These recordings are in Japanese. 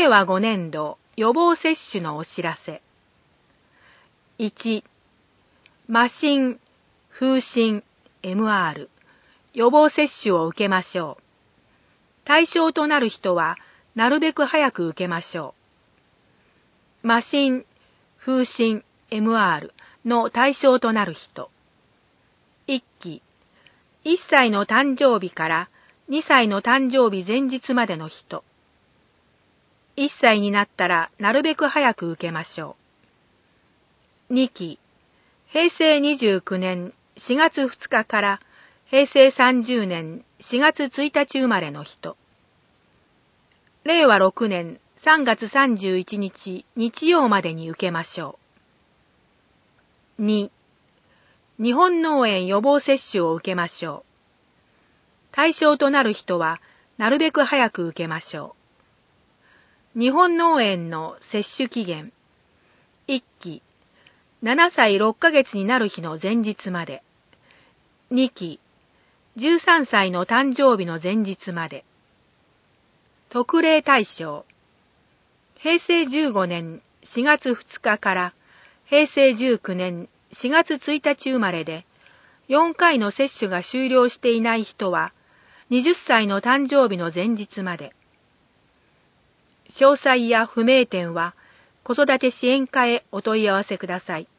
令和5年度予防接種のお知らせ。1、麻疹、風疹、MR、予防接種を受けましょう。対象となる人はなるべく早く受けましょう。麻疹、風疹、MR の対象となる人。1期、1歳の誕生日から2歳の誕生日前日までの人。1歳になったらなるべく早く受けましょう。2期、平成29年4月2日から平成30年4月1日生まれの人。令和6年3月31日日曜までに受けましょう。2、日本脳炎予防接種を受けましょう。対象となる人はなるべく早く受けましょう。日本脳炎の接種期限。1期、7歳6ヶ月になる日の前日まで。2期、13歳の誕生日の前日まで。特例対象。平成15年4月2日から平成19年4月1日生まれで、4回の接種が終了していない人は、20歳の誕生日の前日まで。詳細や不明点は子育て支援課へお問い合わせください。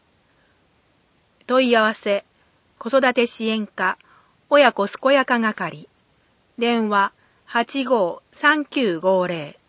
問い合わせ、子育て支援課親子健やか係。電話85-3950